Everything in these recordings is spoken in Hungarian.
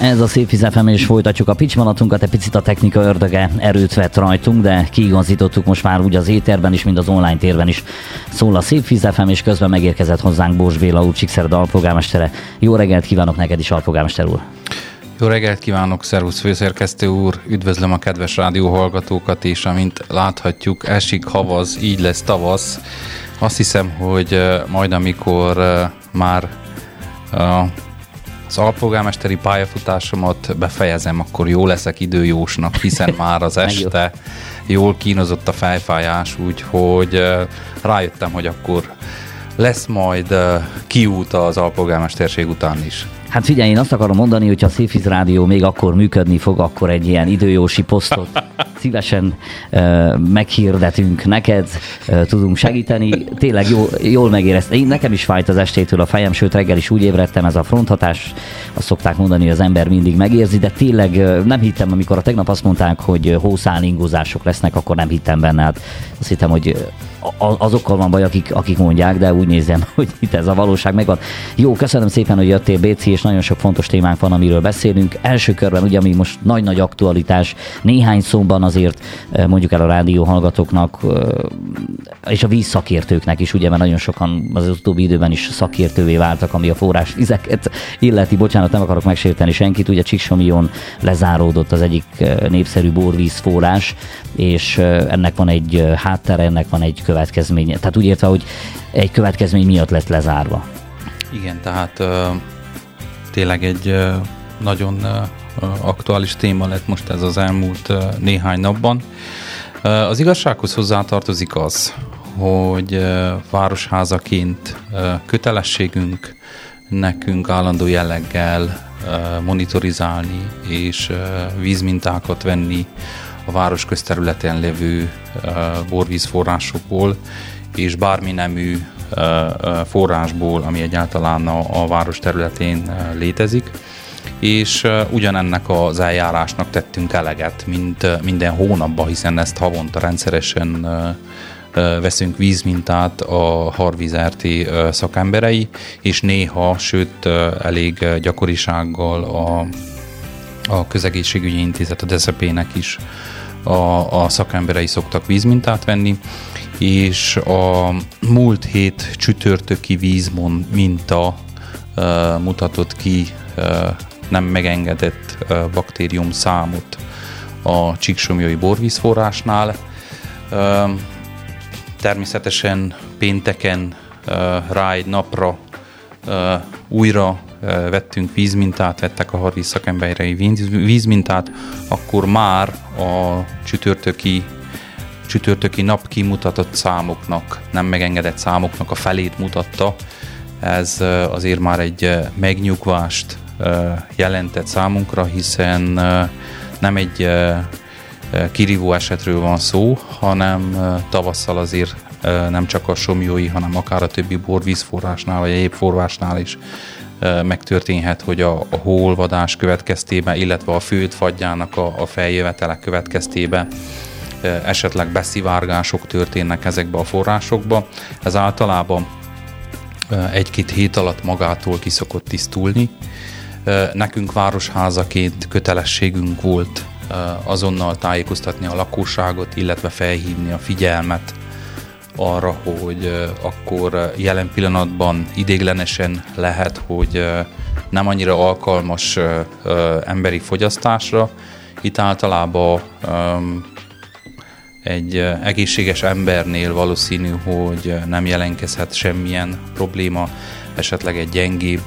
Ez a Szépvíz FM, és folytatjuk a pitchmanatunkat, egy picit a technika ördöge erőt vett rajtunk, de kiigazítottuk most már úgy az éterben is, mint az online térben is. Szól a Szépvíz FM, és közben megérkezett hozzánk Bós Béla úr, Csíkszereda alpolgármestere. Jó reggelt kívánok neked is, alpolgármester úr! Jó reggelt kívánok, szervusz főszerkesztő úr, üdvözlöm a kedves rádióhallgatókat, és amint láthatjuk, esik, havaz, így lesz tavasz. Azt hiszem, hogy majd amikor már az alpolgármesteri pályafutásomat befejezem, akkor jó leszek időjósnak, hiszen már az este jól kínozott a fejfájás, úgyhogy rájöttem, hogy akkor lesz majd kiút az alpolgármesterség után is. Hát figyelj, én azt akarom mondani, hogy ha a Szépvíz Rádió még akkor működni fog, akkor egy ilyen időjósi posztot szívesen meghirdetünk neked, tudunk segíteni. Tényleg jól megéreztem. Nekem is fájt az estétől a fejem, sőt reggel is úgy ébredtem, ez a fronthatás. Azt szokták mondani, hogy az ember mindig megérzi, de tényleg nem hittem, amikor a tegnap azt mondták, hogy hószálingózások lesznek, akkor nem hittem benne. Hát azt hittem, hogy azokkal van baj, akik mondják, de úgy nézem, hogy itt ez a valóság megvan. Jó, köszönöm szépen, hogy jöttél, Béci, és nagyon sok fontos témánk van, amiről beszélünk. Első körben, ugye, ami most nagy-nagy aktualitás, néhány szóban azért mondjuk el a rádió hallgatóknak, és a vízszakértőknek is, ugye, mert nagyon sokan az utóbbi időben is szakértővé váltak, ami a forrásvizeket illeti. Bocsánat, nem akarok megsérteni senkit, ugye Csíksomlyón lezáródott az egyik népszerű borvízforrás, és ennek van egy háttere, ennek van egy következménye. Tehát úgy értve, hogy egy következmény miatt lett lezárva. Igen, tehát tényleg egy nagyon aktuális téma lett most ez az elmúlt néhány napban. Az igazsághoz hozzátartozik az, hogy városházaként kötelességünk nekünk állandó jelleggel monitorizálni és vízmintákat venni a város közterületén lévő borvízforrásokból, és bármi nemű forrásból, ami egyáltalán a város területén létezik. És ugyanennek az eljárásnak tettünk eleget, mint minden hónapban, hiszen ezt havonta rendszeresen veszünk vízmintát a Harvíz RT szakemberei, és néha, sőt elég gyakorisággal a Közegészségügyi Intézet, a DSZP-nek is a szakemberei szoktak vízmintát venni, és a múlt hét csütörtöki vízminta mutatott ki nem megengedett baktérium számot a csíksomlyói borvízforrásnál. Természetesen pénteken rá egy napra újra vettek a Harvíz szakemberei vízmintát, akkor már a csütörtöki nap kimutatott számoknak, nem megengedett számoknak a felét mutatta. Ez azért már egy megnyugvást jelentett számunkra, hiszen nem egy kirívó esetről van szó, hanem tavasszal azért nem csak a somlyói, hanem akár a többi borvízforrásnál, vagy egyéb forrásnál is megtörténhet, hogy a hóolvadás következtében, illetve a földfagyjának a feljövetele következtében esetleg beszivárgások történnek ezekbe a forrásokba. Ez általában egy-két hét alatt magától ki szokott tisztulni. Nekünk városházaként kötelességünk volt azonnal tájékoztatni a lakosságot, illetve felhívni a figyelmet arra, hogy akkor jelen pillanatban ideiglenesen lehet, hogy nem annyira alkalmas emberi fogyasztásra. Itt általában egy egészséges embernél valószínű, hogy nem jelentkezhet semmilyen probléma, esetleg egy gyengébb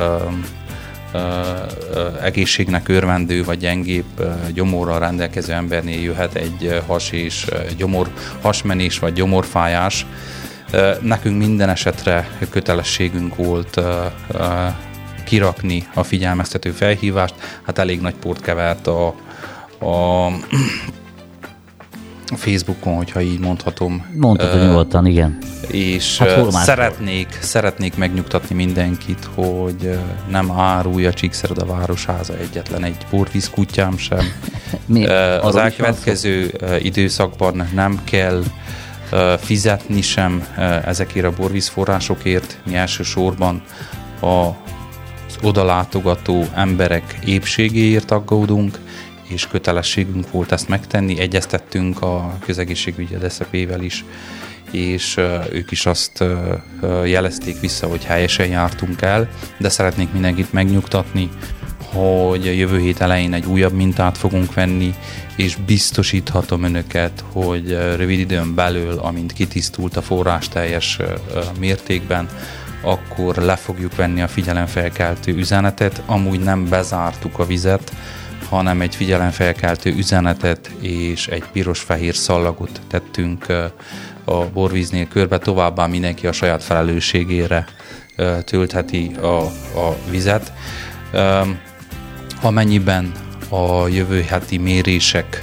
egészségnek örvendő vagy gyengébb gyomorral rendelkező embernél jöhet egy hasmenés vagy gyomorfájás. Nekünk minden esetre kötelességünk volt kirakni a figyelmeztető felhívást. Hát elég nagy port kevert a Facebookon, hogyha így mondhatom. Mondhatod nyugodtan, igen. És szeretnék megnyugtatni mindenkit, hogy nem árulj a Csíkszereda városháza egyetlen egy borvízkutyám sem. Az elkövetkező időszakban nem kell fizetni sem ezekért a borvízforrásokért. Mi elsősorban az odalátogató emberek épségéért aggódunk, és kötelességünk volt ezt megtenni. Egyeztettünk a közegészségügyi DSZP-vel is, és ők is azt jelezték vissza, hogy helyesen jártunk el, de szeretnék mindenkit megnyugtatni, hogy a jövő hét elején egy újabb mintát fogunk venni, és biztosíthatom önöket, hogy rövid időn belül, amint kitisztult a forrás teljes mértékben, akkor le fogjuk venni a figyelemfelkeltő üzenetet. Amúgy nem bezártuk a vizet, hanem egy figyelemfelkeltő üzenetet és egy piros-fehér szallagot tettünk a borvíznél körbe, továbbá mindenki a saját felelősségére töltheti a vizet. Amennyiben a jövő heti mérések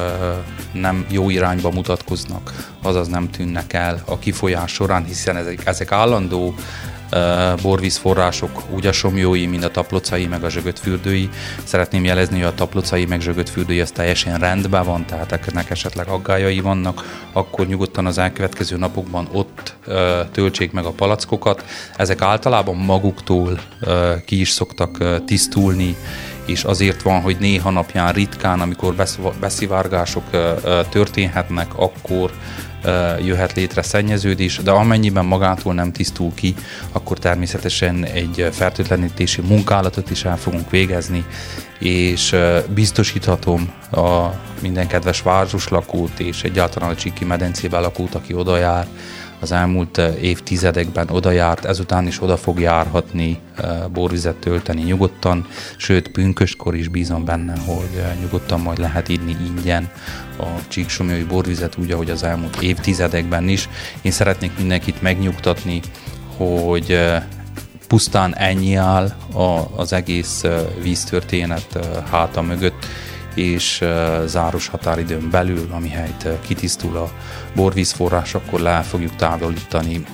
nem jó irányba mutatkoznak, azaz nem tűnnek el a kifolyás során, hiszen ezek állandó borvízforrások, úgy a Somlyói, mint a Taplocai, meg a Zsögötfürdői. Szeretném jelezni, hogy a Taplocai, meg Zsögötfürdői az teljesen rendben van, tehát ennek esetleg aggályai vannak, akkor nyugodtan az elkövetkező napokban ott töltsék meg a palackokat. Ezek általában maguktól ki is szoktak tisztulni, és azért van, hogy néha napján ritkán, amikor beszivárgások történhetnek, akkor jöhet létre szennyeződés, de amennyiben magától nem tisztul ki, akkor természetesen egy fertőtlenítési munkálatot is el fogunk végezni, és biztosíthatom a minden kedves városlakót és egyáltalán a Csíki medencében lakót, aki oda jár, az elmúlt évtizedekben oda járt, ezután is oda fog járhatni borvizet tölteni nyugodtan, sőt pünköstkor is bízom benne, hogy nyugodtan majd lehet inni ingyen a csíksomlyói borvizet, úgy, ahogy az elmúlt évtizedekben is. Én szeretnék mindenkit megnyugtatni, hogy pusztán ennyi áll az egész víztörténet háta mögött, és záros határidőn belül, amihelyt kitisztul a borvízforrás, akkor le fogjuk távolítani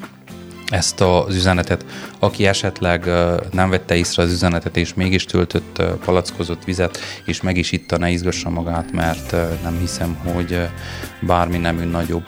ezt az üzenetet. Aki esetleg nem vette észre az üzenetet, és mégis töltött palackozott vizet, és meg is itta, ne izgassa magát, mert nem hiszem, hogy bármi nemű nagyobb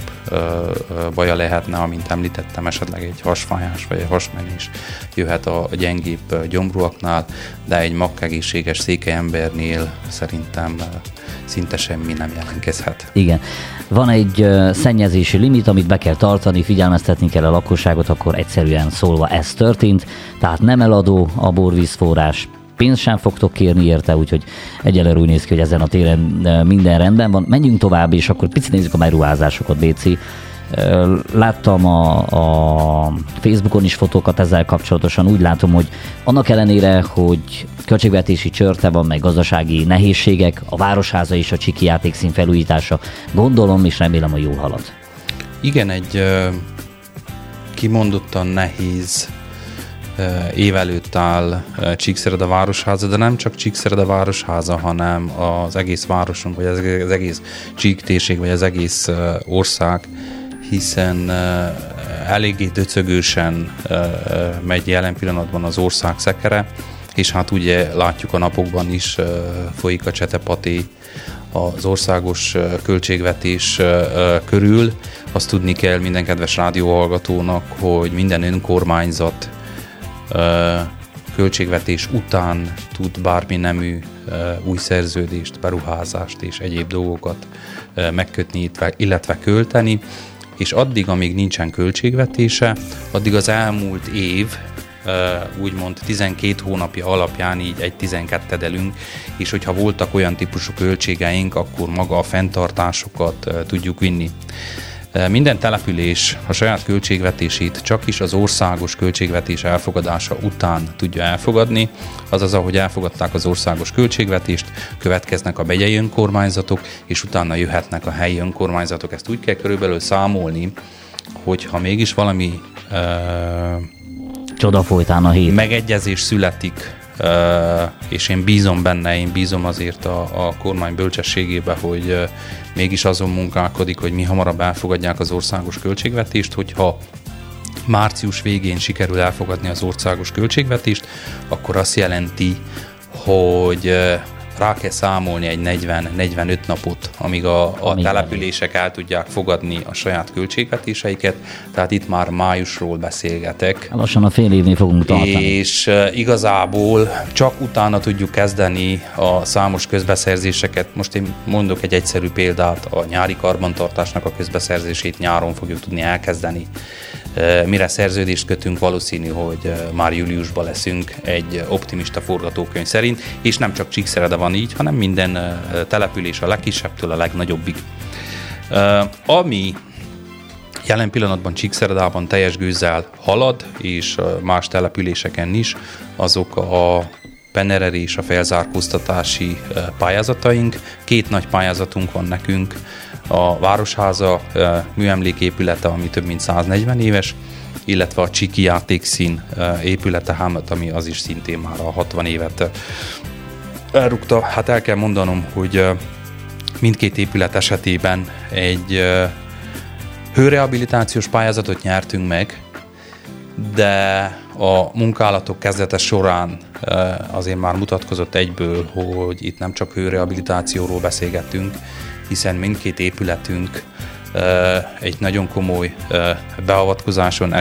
baja lehetne, amint említettem, esetleg egy hasfájás vagy egy hasmenés jöhet a gyengébb gyomruaknál, de egy makkegészséges székely embernél szerintem szinte semmi nem jelentkezhet. Igen. Van egy szennyezési limit, amit be kell tartani, figyelmeztetni kell a lakosságot, akkor egyszerűen szólva ez történt, tehát nem eladó a borvízforrás, pénzt sem fogtok kérni érte, úgyhogy egyelőre úgy néz ki, hogy ezen a téren minden rendben van. Menjünk tovább, és akkor picit nézzük a beruházásokat, Béci. Láttam a Facebookon is fotókat ezzel kapcsolatosan, úgy látom, hogy annak ellenére, hogy költségvetési csörte van, meg gazdasági nehézségek, a Városháza és a Csíki játékszín felújítása, gondolom és remélem, hogy jól halad. Igen, egy kimondottan nehéz év előtt áll Csíkszereda Városháza, de nem csak Csíkszereda Városháza, hanem az egész városunk, vagy az egész Csík térség, vagy az egész ország, hiszen eléggé döcögősen megy jelen pillanatban az ország szekere, és hát ugye látjuk a napokban is folyik a csetepaté az országos költségvetés körül. Azt tudni kell minden kedves rádióhallgatónak, hogy minden önkormányzat költségvetés után tud bármi nemű új szerződést, beruházást és egyéb dolgokat megkötni, illetve költeni, és addig, amíg nincsen költségvetése, addig az elmúlt év úgymond 12 hónapja alapján így egy 12-edelünk, és hogyha voltak olyan típusú költségeink, akkor maga a fenntartásokat tudjuk vinni. Minden település a saját költségvetését csak is az országos költségvetés elfogadása után tudja elfogadni, azaz ahogy elfogadták az országos költségvetést, következnek a megyei önkormányzatok, és utána jöhetnek a helyi önkormányzatok. Ezt úgy kell körülbelül számolni, hogyha mégis valami csoda folytán a hét. Megegyezés születik, és én bízom benne, én bízom azért a kormány bölcsességébe, hogy mégis azon munkálkodik, hogy mi hamarabb elfogadják az országos költségvetést, hogyha március végén sikerül elfogadni az országos költségvetést, akkor azt jelenti, hogy rá kell számolni egy 40-45 napot, amíg a települések el tudják fogadni a saját költségvetéseiket, tehát itt már májusról beszélgetek. Lassan a fél évnél fogunk tartani. És igazából csak utána tudjuk kezdeni a számos közbeszerzéseket. Most én mondok egy egyszerű példát, a nyári karbantartásnak a közbeszerzését nyáron fogjuk tudni elkezdeni. Mire szerződést kötünk, valószínű, hogy már júliusban leszünk egy optimista forgatókönyv szerint, és nem csak Csíkszereda van így, hanem minden település a legkisebbtől a legnagyobbig. Ami jelen pillanatban Csíkszeredában teljes gőzzel halad, és más településeken is, azok a Penereri és a felzárkóztatási pályázataink. 2 nagy pályázatunk van nekünk, a Városháza műemléképülete, ami több mint 140 éves, illetve a Csiki játékszín épülete, ami az is szintén már a 60 évet elrúgta. Hát el kell mondanom, hogy mindkét épület esetében egy hőrehabilitációs pályázatot nyertünk meg, de a munkálatok kezdete során azért már mutatkozott egyből, hogy itt nem csak hőrehabilitációról beszélgettünk, hiszen mindkét épületünk egy nagyon komoly beavatkozáson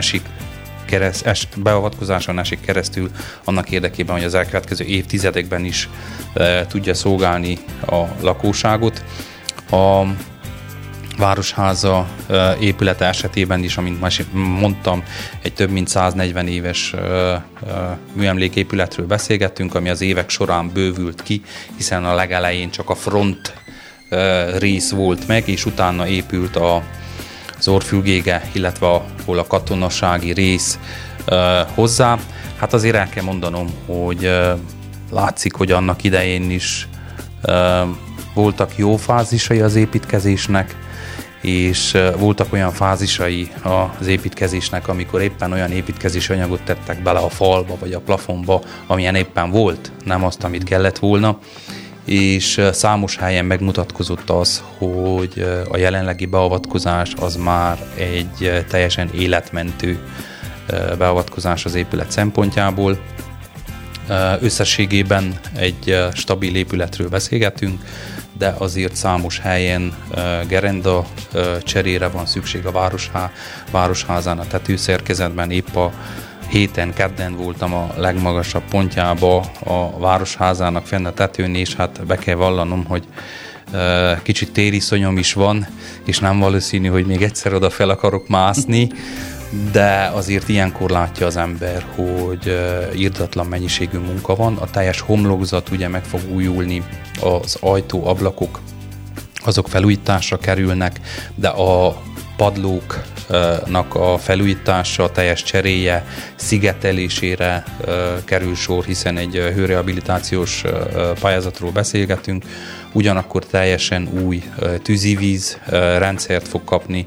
esik keresztül annak érdekében, hogy az elkövetkező évtizedekben is tudja szolgálni a lakóságot. A Városháza épülete esetében is, amint mondtam, egy több mint 140 éves műemléképületről beszélgettünk, ami az évek során bővült ki, hiszen a legelején csak a front rész volt meg, és utána épült az orrfülgége, illetve a katonasági rész hozzá. Hát azért el kell mondanom, hogy látszik, hogy annak idején is voltak jó fázisai az építkezésnek, és voltak olyan fázisai az építkezésnek, amikor éppen olyan építkezési anyagot tettek bele a falba vagy a plafonba, amilyen éppen volt, nem azt, amit kellett volna. És számos helyen megmutatkozott az, hogy a jelenlegi beavatkozás az már egy teljesen életmentő beavatkozás az épület szempontjából. Összességében egy stabil épületről beszélgetünk, de azért számos helyen gerenda cserére van szükség a Városházán, a tetőszerkezetben. Épp a héten, kedden voltam a legmagasabb pontjába a Városházának fenn a tetőn, és hát be kell vallanom, hogy kicsit tériszonyom is van, és nem valószínű, hogy még egyszer oda fel akarok mászni, de azért ilyenkor látja az ember, hogy irdatlan mennyiségű munka van. A teljes homlokzat ugye meg fog újulni, az ajtó, ablakok, azok felújításra kerülnek, de a padlóknak a felújítása, teljes cseréje, szigetelésére kerül sor, hiszen egy hőrehabilitációs pályázatról beszélgetünk, ugyanakkor teljesen új tűzivíz rendszert fog kapni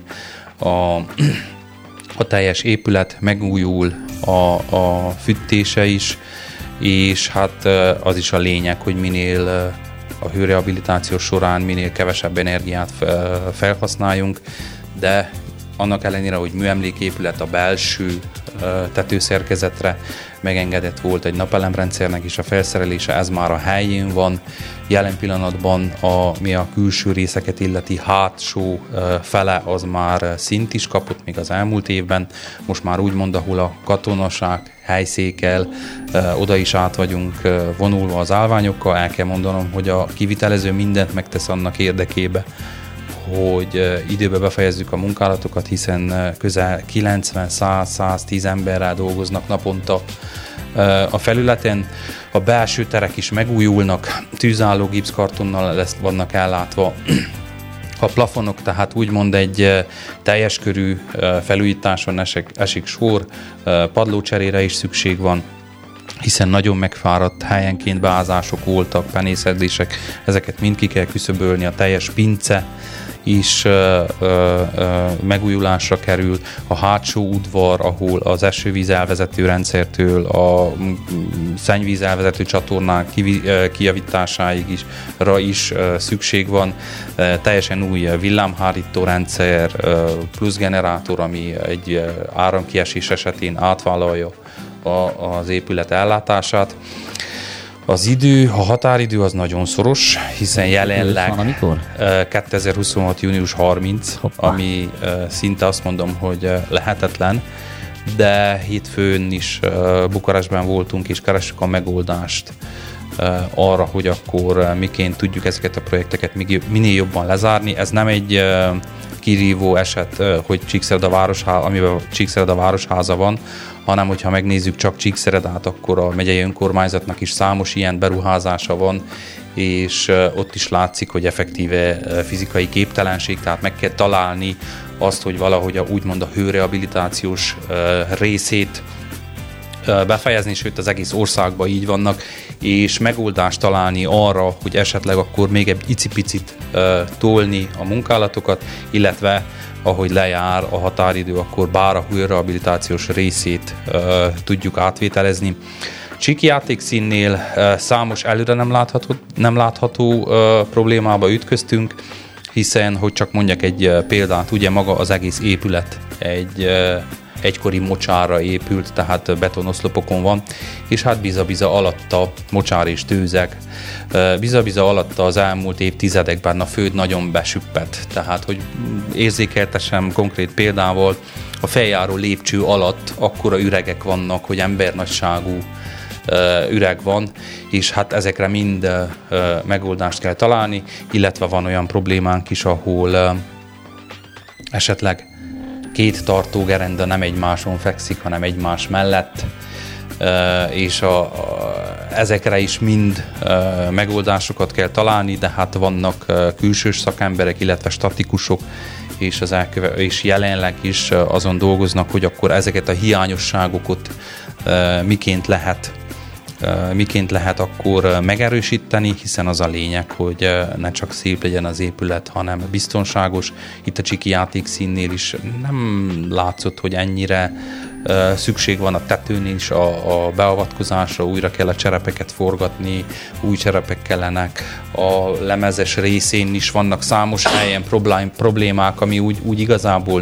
a teljes épület, megújul a fűtése is, és hát az is a lényeg, hogy minél a hőrehabilitáció során minél kevesebb energiát felhasználjunk, de annak ellenére, hogy műemléképület a belső tetőszerkezetre megengedett volt egy napelemrendszernek is a felszerelése, ez már a helyén van. Jelen pillanatban, ami a külső részeket illeti hátsó fele, az már szint is kapott még az elmúlt évben. Most már úgymond, ahol a katonaság helyszékel, oda is át vagyunk vonulva az állványokkal. El kell mondanom, hogy a kivitelező mindent megtesz annak érdekébe, hogy időbe befejezzük a munkálatokat, hiszen közel 90-100-110 emberrel dolgoznak naponta a felületen. A belső terek is megújulnak, tűzálló gipszkartonnal vannak ellátva. A plafonok, tehát úgymond egy teljes körű felújításon esik sor, padlócserére is szükség van, hiszen nagyon megfáradt helyenként beázások voltak, penészedések, ezeket mind ki kell küszöbölni, a teljes pince is megújulásra kerül, a hátsó udvar, ahol az esővíz elvezető rendszertől a szennyvíz elvezető csatornák kijavításáig is szükség van, teljesen új villámhárító rendszer, plusz generátor, ami egy áramkiesés esetén átvállalja az épület ellátását. A határidő az nagyon szoros, hiszen jelenleg 2026. június 30, ami szinte azt mondom, hogy lehetetlen, de hétfőn is Bukarestben voltunk, és keressük a megoldást arra, hogy akkor miként tudjuk ezeket a projekteket minél jobban lezárni. Ez nem egy kirívó eset, hogy amiben Csíkszereda városháza van, hanem hogyha megnézzük csak Csíkszeredát, akkor a megyei önkormányzatnak is számos ilyen beruházása van, és ott is látszik, hogy effektíve fizikai képtelenség, tehát meg kell találni azt, hogy valahogy úgymond a hőrehabilitációs részét befejezni, sőt az egész országban így vannak, és megoldást találni arra, hogy esetleg akkor még egy icipicit tolni a munkálatokat, illetve ahogy lejár a határidő, akkor bár a hőrehabilitációs részét tudjuk átvételezni. Csíki játékszínnél számos előre nem látható problémába ütköztünk, hiszen, hogy csak mondjak egy példát, ugye maga az egész épület egy egykori mocsárra épült, tehát betonoszlopokon van, és hát biza-biza alatta mocsár és tőzeg, biza-biza alatta az elmúlt évtizedekben a föld nagyon besüppett, tehát hogy érzékeltessem konkrét példával, a feljáró lépcső alatt akkora üregek vannak, hogy embernagyságú üreg van, és hát ezekre mind megoldást kell találni, illetve van olyan problémánk is, ahol esetleg két tartógerenda nem egymáson fekszik, hanem egymás mellett, és ezekre is mind megoldásokat kell találni, de hát vannak külsős szakemberek, illetve statikusok, és jelenleg is azon dolgoznak, hogy akkor ezeket a hiányosságokat miként lehet akkor megerősíteni, hiszen az a lényeg, hogy ne csak szép legyen az épület, hanem biztonságos. Itt a Csíki játékszínnél is nem látszott, hogy ennyire szükség van a tetőn is a beavatkozásra, újra kell a cserepeket forgatni, új cserepek kellenek, a lemezes részén is vannak számos helyen problémák, ami úgy igazából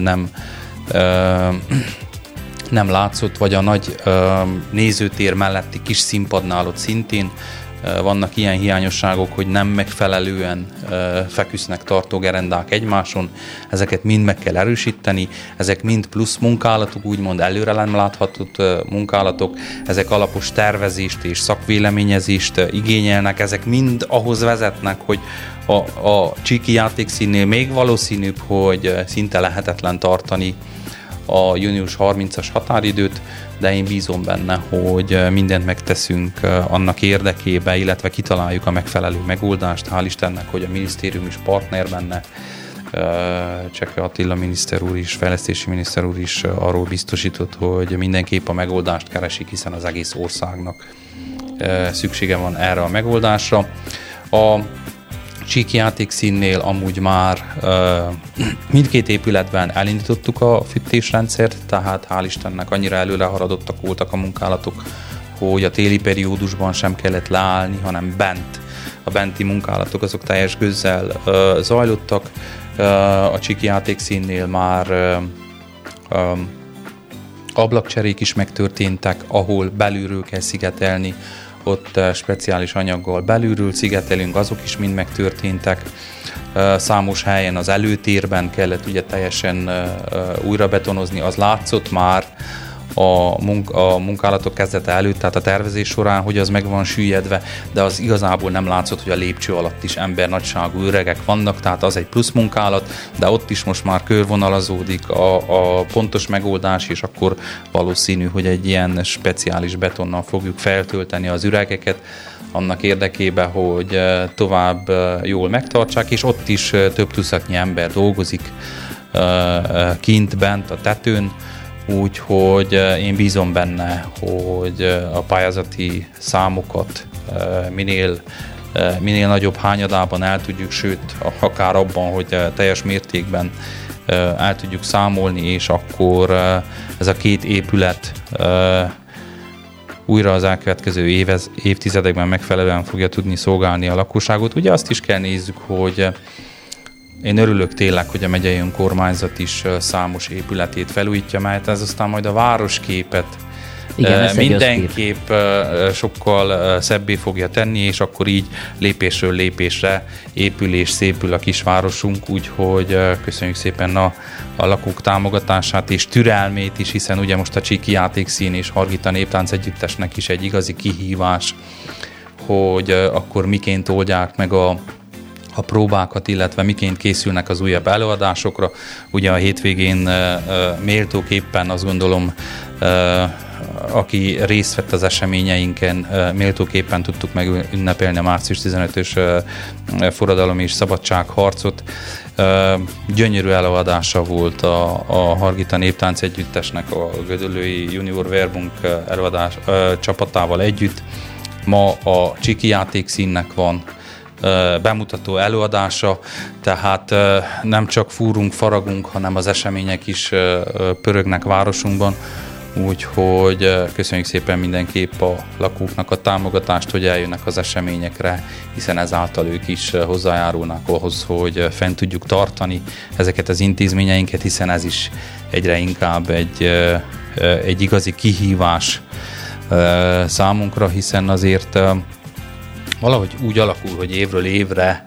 nem látszott, vagy a nagy nézőtér melletti kis színpadnál ott szintén vannak ilyen hiányosságok, hogy nem megfelelően feküsznek tartógerendák egymáson, ezeket mind meg kell erősíteni, ezek mind plusz munkálatok, úgymond előre nem láthatott munkálatok, ezek alapos tervezést és szakvéleményezést igényelnek, ezek mind ahhoz vezetnek, hogy a Csíki játékszínnél még valószínűbb, hogy szinte lehetetlen tartani a június 30-as határidőt, de én bízom benne, hogy mindent megteszünk annak érdekében, illetve kitaláljuk a megfelelő megoldást. Hál' Istennek, hogy a minisztérium is partner benne, Csekő Attila miniszter úr is, fejlesztési miniszter úr is arról biztosított, hogy mindenképp a megoldást keresik, hiszen az egész országnak szüksége van erre a megoldásra. A Csíki játékszínnél amúgy már mindkét épületben elindítottuk a fűtésrendszert, tehát hál' Istennek annyira előre haladottak voltak a munkálatok, hogy a téli periódusban sem kellett leállni, hanem a benti munkálatok azok teljes gőzzel zajlottak. A Csíki játékszínnél már ablakcserék is megtörténtek, ahol belülről kell szigetelni, ott speciális anyaggal belülről szigetelünk, azok is mind megtörténtek. Számos helyen az előtérben kellett ugye teljesen újra betonozni, az látszott már a munkálatok kezdete előtt, tehát a tervezés során, hogy az meg van süllyedve, de az igazából nem látszott, hogy a lépcső alatt is embernagyságú üregek vannak, tehát az egy plusz munkálat, de ott is most már körvonalazódik a pontos megoldás, és akkor valószínű, hogy egy ilyen speciális betonnal fogjuk feltölteni az üregeket, annak érdekében, hogy tovább jól megtartsák, és ott is több tucatnyi ember dolgozik kint, bent a tetőn, úgyhogy én bízom benne, hogy a pályázati számokat minél nagyobb hányadában el tudjuk, sőt, akár abban, hogy teljes mértékben el tudjuk számolni, és akkor ez a két épület újra az elkövetkező évtizedekben megfelelően fogja tudni szolgálni a lakosságot. Ugye azt is kell nézzük, hogy én örülök tényleg, hogy a megyei önkormányzat is számos épületét felújítja, mert ez aztán majd a városképet Igen, mindenképp sokkal szebbé fogja tenni, és akkor így lépésről lépésre épül és szépül a kisvárosunk, úgyhogy köszönjük szépen a lakók támogatását és türelmét is, hiszen ugye most a Csíki Játékszín és Hargita Néptánc Együttesnek is egy igazi kihívás, hogy akkor miként oldják meg a próbákat, illetve miként készülnek az újabb előadásokra. Ugye a hétvégén méltóképpen azt gondolom, aki részt vett az eseményeinken, méltóképpen tudtuk megünnepelni a március 15-ös forradalom és szabadságharcot. Gyönyörű előadása volt a Hargita Néptánc Együttesnek, a Gödöllői Junior Verbunk előadás csapatával együtt. Ma a Csíki Játékszínnek van bemutató előadása, tehát nem csak fúrunk, faragunk, hanem az események is pörögnek városunkban, úgyhogy köszönjük szépen mindenképp a lakóknak a támogatást, hogy eljönnek az eseményekre, hiszen ezáltal ők is hozzájárulnak ahhoz, hogy fent tudjuk tartani ezeket az intézményeinket, hiszen ez is egyre inkább egy igazi kihívás számunkra, hiszen azért valahogy úgy alakul, hogy évről évre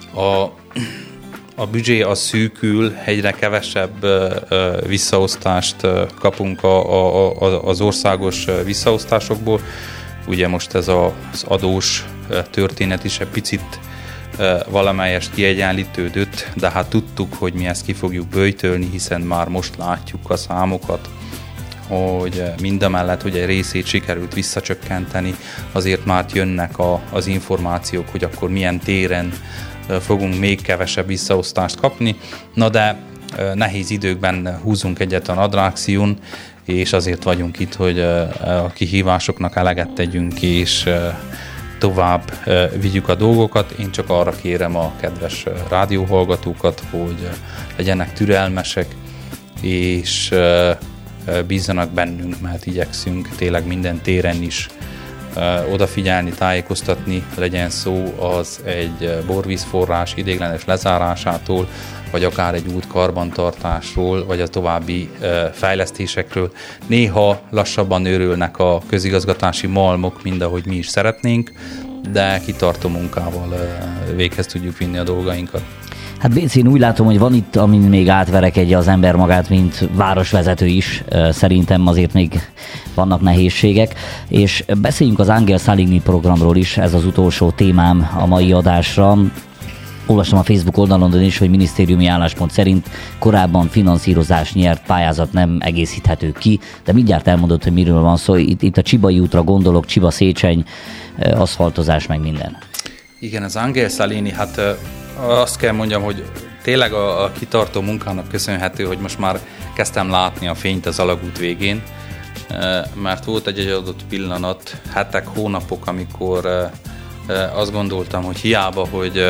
a büdzsé az szűkül, egyre kevesebb visszaosztást kapunk az országos visszaosztásokból. Ugye most ez az adós történet is egy picit valamelyest kiegyenlítődött, de hát tudtuk, hogy mi ezt ki fogjuk böjtölni, hiszen már most látjuk a számokat, hogy mindamellett, hogy egy részét sikerült visszacsökkenteni, azért már jönnek az információk, hogy akkor milyen téren fogunk még kevesebb visszaosztást kapni. Na de nehéz időkben húzunk egyet a nadrágszíjun, és azért vagyunk itt, hogy a kihívásoknak eleget tegyünk, és tovább vigyük a dolgokat. Én csak arra kérem a kedves rádióhallgatókat, hogy legyenek türelmesek, és bízzanak bennünk, mert igyekszünk tényleg minden téren is odafigyelni, tájékoztatni, legyen szó az egy borvízforrás ideiglenes lezárásától, vagy akár egy út karbantartásról, vagy a további fejlesztésekről. Néha lassabban őrülnek a közigazgatási malmok, mint ahogy mi is szeretnénk, de kitartó munkával véghez tudjuk vinni a dolgainkat. Hát Bécz, én úgy látom, hogy van itt, amin még átverekedje az ember magát, mint városvezető is. Szerintem azért még vannak nehézségek. És beszéljünk az Angel Saligny programról is, ez az utolsó témám a mai adásra. Olvastam a Facebook oldalon is, hogy minisztériumi álláspont szerint korábban finanszírozás nyert pályázat nem egészíthető ki, de mindjárt elmondott, hogy miről van szó. Itt a Csibai útra gondolok, Csiba-Szécseny, aszfaltozás, meg minden. Igen, az Angel Saligny, hát azt kell mondjam, hogy tényleg a kitartó munkának köszönhető, hogy most már kezdtem látni a fényt az alagút végén, mert volt egy adott pillanat, hetek, hónapok, amikor azt gondoltam, hogy hiába, hogy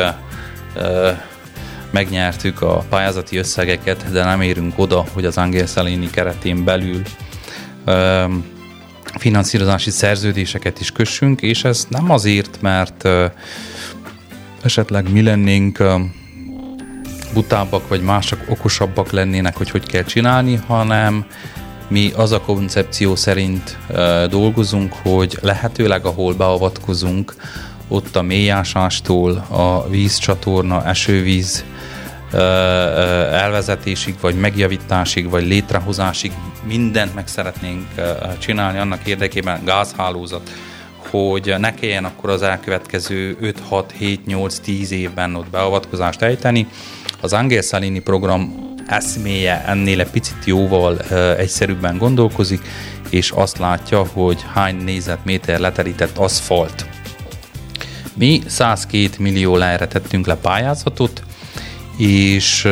megnyertük a pályázati összegeket, de nem érünk oda, hogy az Angel Saligny keretén belül finanszírozási szerződéseket is kössünk, és ez nem azért, mert esetleg mi lennénk butábbak, vagy mások okosabbak lennének, hogy kell csinálni, hanem mi az a koncepció szerint dolgozunk, hogy lehetőleg ahol beavatkozunk, ott a mélyásástól a vízcsatorna, esővíz elvezetésig, vagy megjavításig, vagy létrehozásig mindent meg szeretnénk csinálni annak érdekében, gázhálózat, hogy ne kelljen akkor az elkövetkező 5, 6, 7, 8, 10 évben ott beavatkozást ejteni. Az Angel Saligny program eszméje ennél egy picit jóval egyszerűbben gondolkozik, és azt látja, hogy hány négyzetméter leterített aszfalt. Mi 102 millió lejre tettünk le pályázatot, és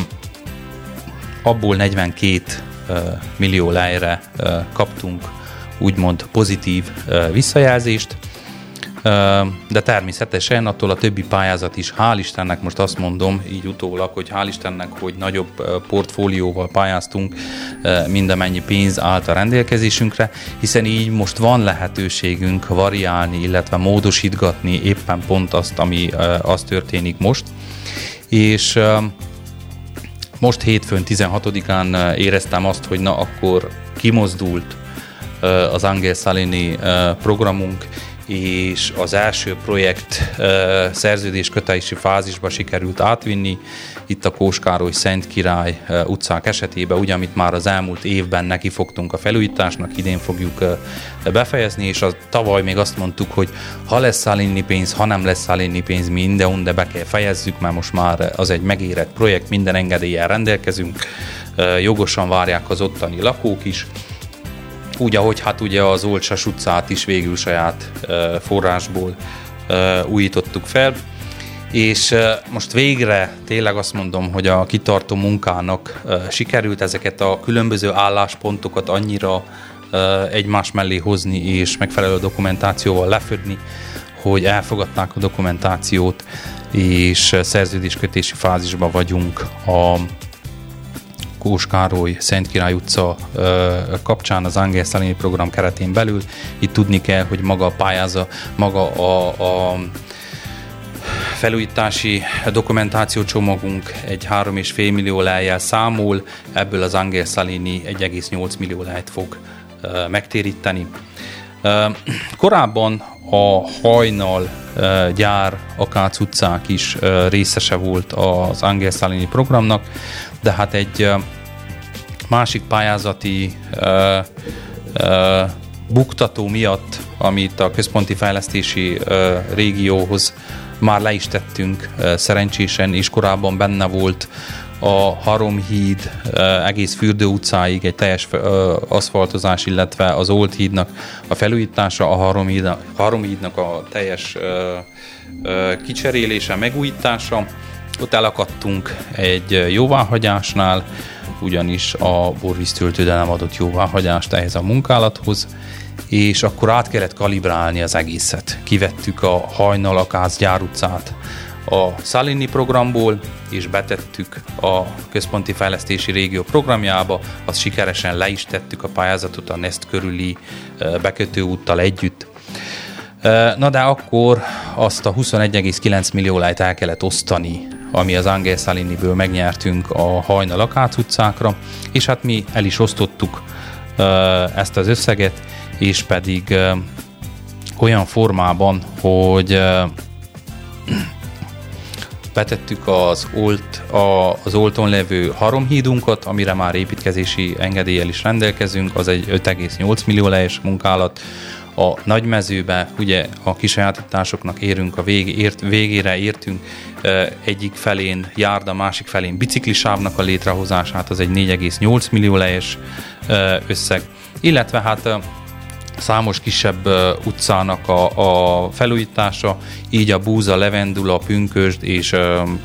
abból 42 millió lejre kaptunk úgymond pozitív visszajelzést, de természetesen attól a többi pályázat is, hál' Istennek, most azt mondom így utólag, hogy hál' Istennek, hogy nagyobb portfólióval pályáztunk, mindamennyi pénz állt a rendelkezésünkre, hiszen így most van lehetőségünk variálni, illetve módosítgatni éppen pont azt, ami az történik most. És most hétfőn 16-án éreztem azt, hogy na akkor kimozdult az Angel Salini programunk, és az első projekt szerződéskötési fázisba sikerült átvinni, itt a Kós Károly Szent Király utcák esetében, ugye, amit már az elmúlt évben nekifogtunk a felújításnak, idén fogjuk befejezni, és tavaly még azt mondtuk, hogy ha lesz Salini pénz, ha nem lesz Salini pénz, mindenhol, de be kell fejezzük, mert most már az egy megérett projekt, minden engedéllyel rendelkezünk, jogosan várják az ottani lakók is, úgy, ahogy hát ugye az Olcsas utcát is végül saját forrásból újítottuk fel, és most végre tényleg azt mondom, hogy a kitartó munkának sikerült ezeket a különböző álláspontokat annyira egymás mellé hozni és megfelelő dokumentációval lefedni, hogy elfogadták a dokumentációt, és szerződéskötési fázisban vagyunk a Kós Károly Szent Király utca kapcsán az Angel Salini program keretén belül. Itt tudni kell, hogy maga a pályázat, maga a felújítási dokumentációcsomagunk egy 3,5 millió lejjel számol, ebből az Angel Salini 1,8 millió lejt fog megtéríteni. Korábban a Hajnal gyár, Akác utcák is részese volt az Angel Salini programnak, de hát egy másik pályázati buktató miatt, amit a központi fejlesztési régióhoz már le is tettünk szerencsésen, és korábban benne volt a Haromhíd egész Fürdő utcáig egy teljes aszfaltozás, illetve az Old hídnak a felújítása, a Haromhídnak a teljes kicserélése, megújítása. Ott elakadtunk egy jóváhagyásnál, ugyanis a borvíztöltődő nem adott jóváhagyást ehhez a munkálathoz, és akkor át kellett kalibrálni az egészet. Kivettük a Hajnal Akác gyár utcát a Salini programból, és betettük a központi fejlesztési régió programjába, azt sikeresen le is tettük a pályázatot a Nest körüli bekötőúttal együtt. Na de akkor azt a 21,9 millió lejt el kellett osztani, ami az Angel Saliniből megnyertünk a Hajnal Akác utcákra, és hát mi el is osztottuk ezt az összeget, és pedig olyan formában, hogy betettük az Olton levő Haromhídunkat, amire már építkezési engedéllyel is rendelkezünk, az egy 5,8 millió lejs munkálat. A Nagymezőbe ugye a kisajátításoknak érünk a végére értünk, egyik felén járda, másik felén biciklisávnak a létrehozását, az egy 4,8 millió lejs összeg, illetve hát számos kisebb utcának a felújítása, így a Búza, Levendula, Pünkösd és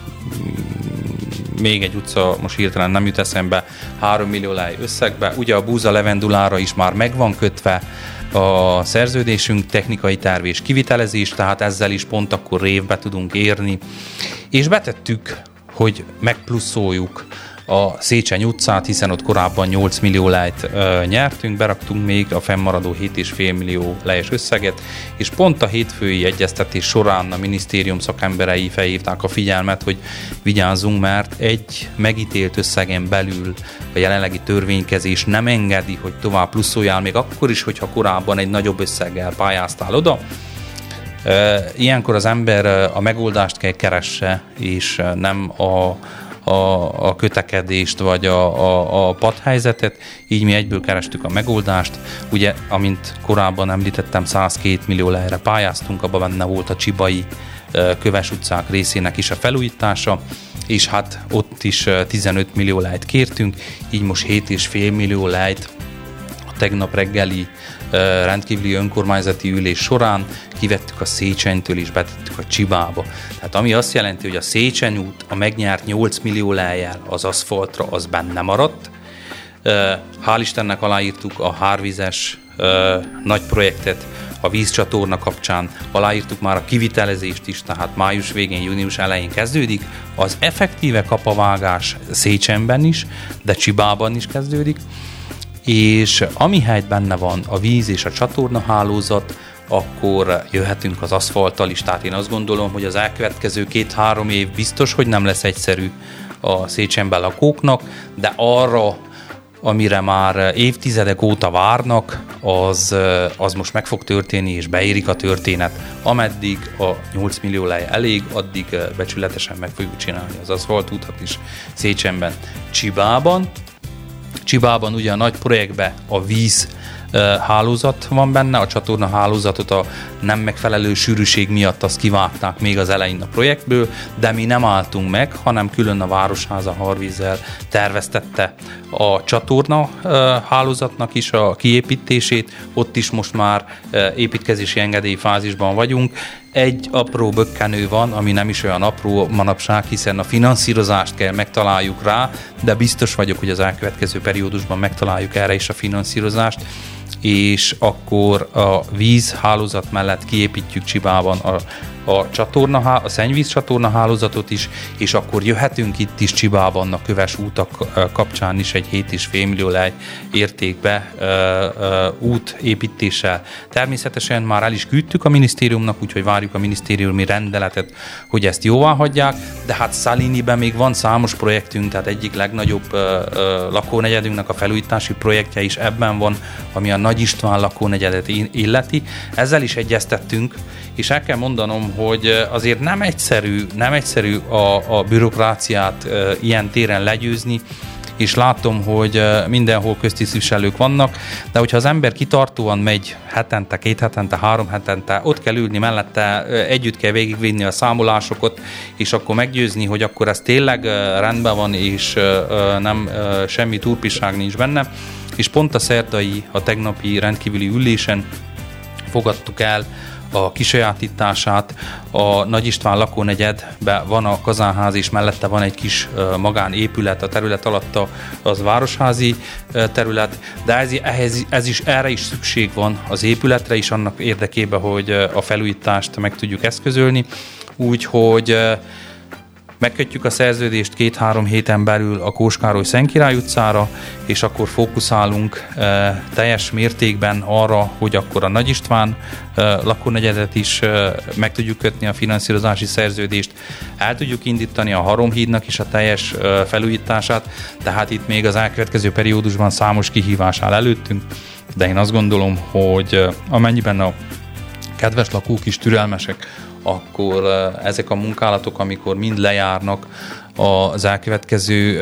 még egy utca, most hirtelen nem jut eszembe, 3 millió lej összegbe. Ugye a Búza, Levendulára is már meg van kötve a szerződésünk, technikai terv és kivitelezés, tehát ezzel is pont akkor révbe tudunk érni. És betettük, hogy megpluszoljuk a Széchenyi utcát, hiszen ott korábban 8 millió lejt nyertünk, beraktunk még a fennmaradó 7,5 millió lejes összeget, és pont a hétfői egyeztetés során a minisztérium szakemberei felhívták a figyelmet, hogy vigyázzunk, mert egy megítélt összegen belül a jelenlegi törvénykezés nem engedi, hogy tovább pluszoljál, még akkor is, hogyha korábban egy nagyobb összeggel pályáztál oda. Ilyenkor az ember a megoldást kell keresse, és nem a kötekedést, vagy a padhelyzetet, így mi egyből kerestük a megoldást. Ugye, amint korábban említettem, 102 millió lejre pályáztunk, abban benne volt a Csibai Köves utcák részének is a felújítása, és hát ott is 15 millió lejt kértünk, így most 7,5 millió lejt a tegnap reggeli rendkívüli önkormányzati ülés során kivettük a Széchenytől és betettük a Csibába. Tehát ami azt jelenti, hogy a Szécheny út a megnyert 8 millió lejjel az aszfaltra, az benne maradt. Hál' Istennek aláírtuk a Hárvízes nagy projektet, a vízcsatorna kapcsán aláírtuk már a kivitelezést is, tehát május végén, június elején kezdődik. Az effektíve kapavágás Széchenyben is, de Csibában is kezdődik. És amihelyt benne van a víz és a csatornahálózat, akkor jöhetünk az aszfalttal is. Tehát én azt gondolom, hogy az elkövetkező 2-3 év biztos, hogy nem lesz egyszerű a Széchenyben lakóknak, de arra amire már évtizedek óta várnak, az most meg fog történni, és beérik a történet. Ameddig a 8 millió lej elég, addig becsületesen meg fogjuk csinálni az aszfaltútat is Széchenben. Csibában ugye a nagy projektben a víz hálózat van benne, a csatorna hálózatot a nem megfelelő sűrűség miatt azt kivágták még az elején a projektből, de mi nem álltunk meg, hanem külön a Városháza Harvízzel terveztette a csatorna hálózatnak is a kiépítését, ott is most már építkezési engedélyfázisban vagyunk. Egy apró bökkenő van, ami nem is olyan apró manapság, hiszen a finanszírozást kell megtaláljuk rá, de biztos vagyok, hogy az elkövetkező periódusban megtaláljuk erre is a finanszírozást, és akkor a vízhálózat mellett kiépítjük Csibában a szennyvíz csatorna hálózatot is, és akkor jöhetünk itt is Csibában a köves útak kapcsán is egy 7,5 millió lej értékbe útépítéssel. Természetesen már el is küldtük a minisztériumnak, úgyhogy várjuk a minisztériumi rendeletet, hogy ezt jóvá hagyják, de hát Szaliniben még van számos projektünk, tehát egyik legnagyobb lakónegyedünknek a felújítási projektje is ebben van, ami a Nagy István lakónegyedet illeti. Ezzel is egyeztettünk, és el kell mondanom, hogy azért nem egyszerű a bürokráciát ilyen téren legyőzni, és látom, hogy mindenhol köztisztviselők vannak, de hogyha az ember kitartóan megy hetente, 2 hetente, 3 hetente, ott kell ülni mellette, együtt kell végigvinni a számolásokat, és akkor meggyőzni, hogy akkor ez tényleg rendben van, és nem semmi turpiság nincs benne. És pont a tegnapi rendkívüli ülésen fogadtuk el a kisajátítását. A Nagy István lakónegyedben van a kazánház, és mellette van egy kis magánépület, a terület alatt az városházi terület, de erre is szükség van az épületre is, annak érdekében, hogy a felújítást meg tudjuk eszközölni. Úgyhogy megkötjük a szerződést 2-3 héten belül a Kós-Károly-Szent-Király utcára, és akkor fókuszálunk teljes mértékben arra, hogy akkor a Nagy István lakónegyedet is meg tudjuk kötni a finanszírozási szerződést, el tudjuk indítani a Haromhídnak is a teljes felújítását, tehát itt még az elkövetkező periódusban számos kihívás áll előttünk, de én azt gondolom, hogy amennyiben a kedves lakók is türelmesek, akkor ezek a munkálatok, amikor mind lejárnak az elkövetkező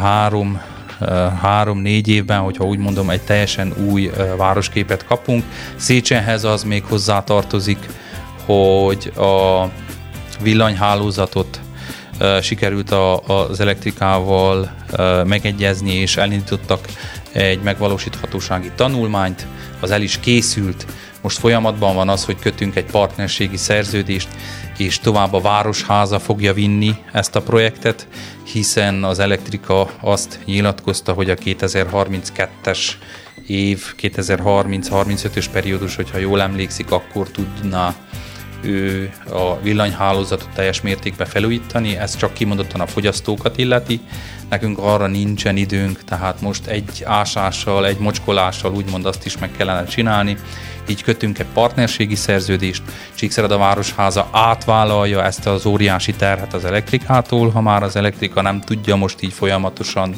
3-4 évben, hogyha úgy mondom, egy teljesen új városképet kapunk. Széchenhez az még hozzátartozik, hogy a villanyhálózatot sikerült az elektrikával megegyezni, és elindítottak egy megvalósíthatósági tanulmányt, az el is készült. Most folyamatban van az, hogy kötünk egy partnerségi szerződést, és tovább a Városháza fogja vinni ezt a projektet, hiszen az elektrika azt nyilatkozta, hogy a 2032-es év, 2030-35-ös periódus, hogyha jól emlékszik, akkor tudná ő a villanyhálózatot teljes mértékben felújítani, ez csak kimondottan a fogyasztókat illeti, nekünk arra nincsen időnk, tehát most egy ásással, egy mocskolással úgymond azt is meg kellene csinálni, így kötünk egy partnerségi szerződést, Csíkszereda Városháza átvállalja ezt az óriási terhet az elektrikától, ha már az elektrika nem tudja most így folyamatosan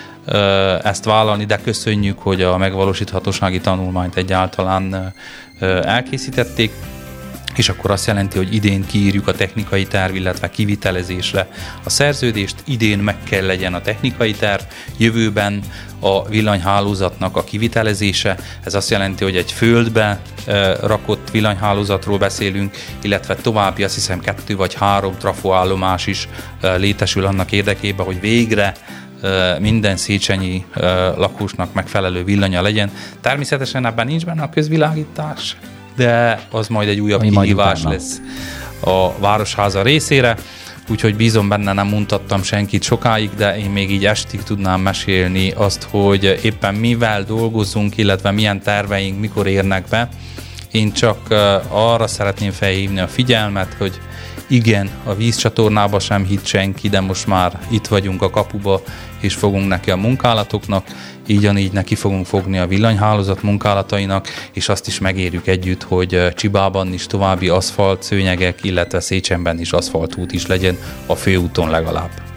ezt vállalni, de köszönjük, hogy a megvalósíthatósági tanulmányt egyáltalán elkészítették, és akkor azt jelenti, hogy idén kiírjuk a technikai terv, illetve kivitelezésre a szerződést, idén meg kell legyen a technikai terv, jövőben a villanyhálózatnak a kivitelezése, ez azt jelenti, hogy egy földbe rakott villanyhálózatról beszélünk, illetve további azt hiszem 2 vagy 3 trafoállomás is létesül annak érdekében, hogy végre minden széchenyi lakósnak megfelelő villanya legyen. Természetesen ebben nincs benne a közvilágítás, de az majd egy újabb kihívás lesz a Városháza részére, úgyhogy bízom benne, nem mutattam senkit sokáig, de én még így estig tudnám mesélni azt, hogy éppen mivel dolgozunk, illetve milyen terveink mikor érnek be. Én csak arra szeretném felhívni a figyelmet, hogy igen, a vízcsatornába sem hitt senki, de most már itt vagyunk a kapuba, és fogunk neki a munkálatoknak, így neki fogunk fogni a villanyhálózat munkálatainak, és azt is megérjük együtt, hogy Csibában is további aszfalt szőnyegek, illetve Széchenben is aszfaltút is legyen, a főúton legalább.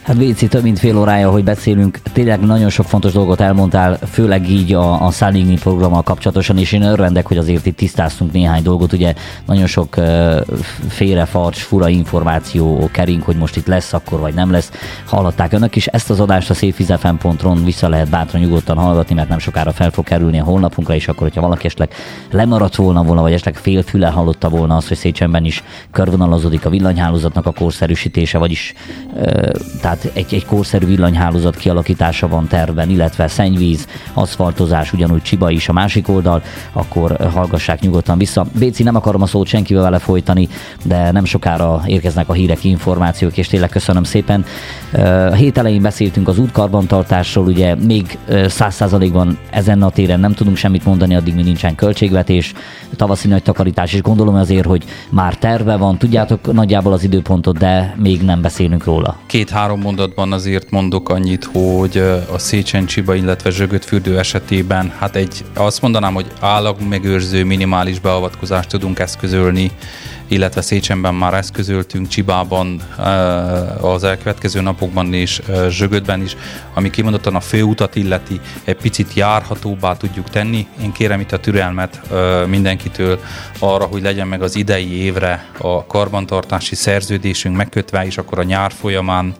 Hát Béci, több mint fél órája, hogy beszélünk, tényleg nagyon sok fontos dolgot elmondtál, főleg így a Saligny programmal kapcsolatosan, és én örvendek, hogy azért itt tisztáztunk néhány dolgot, ugye nagyon sok félrefarcs, fura információ kering, hogy most itt lesz akkor, vagy nem lesz. Hallották önök is, ezt az adást a szépvízfm.ron vissza lehet bátran nyugodtan hallgatni, mert nem sokára fel fog kerülni a honlapunkra, és akkor, hogyha valaki esetleg lemaradt volna, vagy esetleg félfüle hallotta volna azt, hogy Széchenben is körvonalazódik a villanyhálózatnak a korszerűsítése, vagyis tehát egy korszerű villanyhálózat kialakítása van tervben, illetve szennyvíz, aszfaltozás, ugyanúgy Csiba is a másik oldal, akkor hallgassák nyugodtan vissza. Béci, nem akarom a szót senkivel vele folytani, de nem sokára érkeznek a hírek, információk, és tényleg köszönöm szépen. A hét elején beszéltünk az útkarbantartásról, ugye még 100%-ban ezen a téren nem tudunk semmit mondani, addig mi nincsen költségvetés, tavaszi nagy takarítás, és gondolom azért, hogy már terve van, tudjátok nagyjából az időpontot, de még nem beszélünk róla. 2-3 mondatban azért mondok annyit, hogy a Széchenyi-Csiba, illetve Zsögöt-fürdő esetében azt mondanám, hogy állagmegőrző minimális beavatkozást tudunk eszközölni, illetve Széchenben már eszközöltünk, Csibában az elkövetkező napokban és Zsögötben is, ami kimondottan a főutat illeti, egy picit járhatóbbá tudjuk tenni. Én kérem itt a türelmet mindenkitől arra, hogy legyen meg az idei évre a karbantartási szerződésünk megkötve, és akkor a nyár folyamán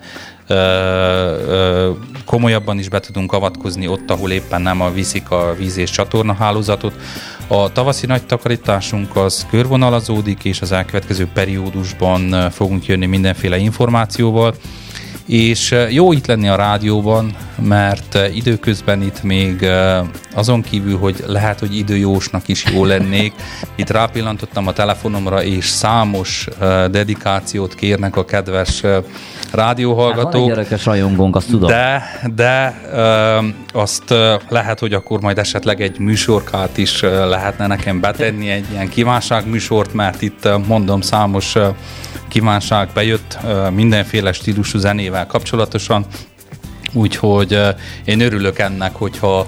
komolyabban is be tudunk avatkozni ott, ahol éppen nem viszik a víz- és csatornahálózatot. A tavaszi nagy takarításunk az körvonalazódik, és az elkövetkező periódusban fogunk jönni mindenféle információval. És jó itt lenni a rádióban, mert időközben itt még azon kívül, hogy lehet, hogy időjósnak is jó lennék, itt rápillantottam a telefonomra, és számos dedikációt kérnek a kedves rádióhallgatók. Van egy örökös rajongónk, azt tudom. De azt lehet, hogy akkor majd esetleg egy műsorkát is lehetne nekem betenni, egy ilyen kívánságműsort, mert itt mondom, számos kívánság bejött mindenféle stílusú zenével kapcsolatosan, úgyhogy én örülök ennek, hogyha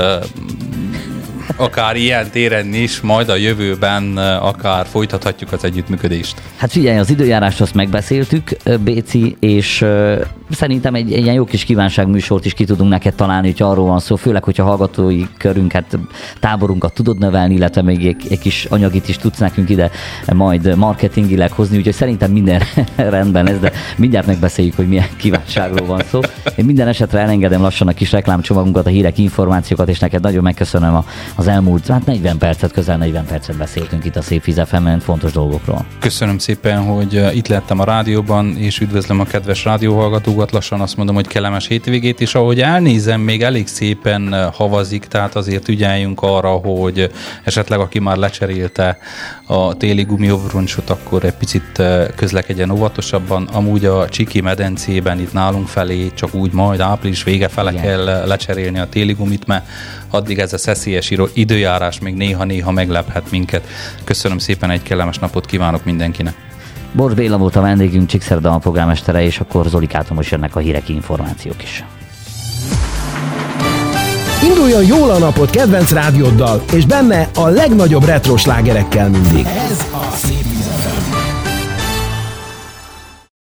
akár ilyen téren is, majd a jövőben akár folytathatjuk az együttműködést. Hát figyelj, az időjárást azt megbeszéltük, Béci, és szerintem egy ilyen jó kis kívánságműsort is ki tudunk neked találni, hogy arról van szó, főleg, hogyha hallgatói körünket, táborunkat tudod növelni, illetve még egy kis anyagit is tudsz nekünk ide majd marketingileg hozni, úgyhogy szerintem minden rendben ez, de mindjárt megbeszéljük, hogy milyen kívánságról van szó. Én minden esetre elengedem lassan a kis reklámcsomagunkat, a hírek, információkat, és neked nagyon megköszönöm az elmúlt 40 percet, közel 40 percet beszéltünk itt a Szép Víz FM-en fontos dolgokról. Köszönöm szépen, hogy itt lettem a rádióban, és üdvözlöm a kedves rádióhallgatókat. Lassan azt mondom, hogy kellemes hétvégét, és ahogy elnézem, még elég szépen havazik, tehát azért ügyeljünk arra, hogy esetleg aki már lecserélte a téli gumiovroncsot, akkor egy picit közlekedjen óvatosabban. Amúgy a Csiki medencében itt nálunk felé csak úgy majd április vége fele kell lecserélni a téli gumit, mert addig ez a szeszélyes időjárás még néha-néha meglephet minket. Köszönöm szépen, egy kellemes napot kívánok mindenkinek. Bors Béla volt a vendégünk, Csíkszereda polgármestere, és akkor Zolikától most jönnek a hírek, információk is. Induljon jól a napot kedvenc rádióddal, és benne a legnagyobb retro slágerekkel mindig. Ez a Szép Víz.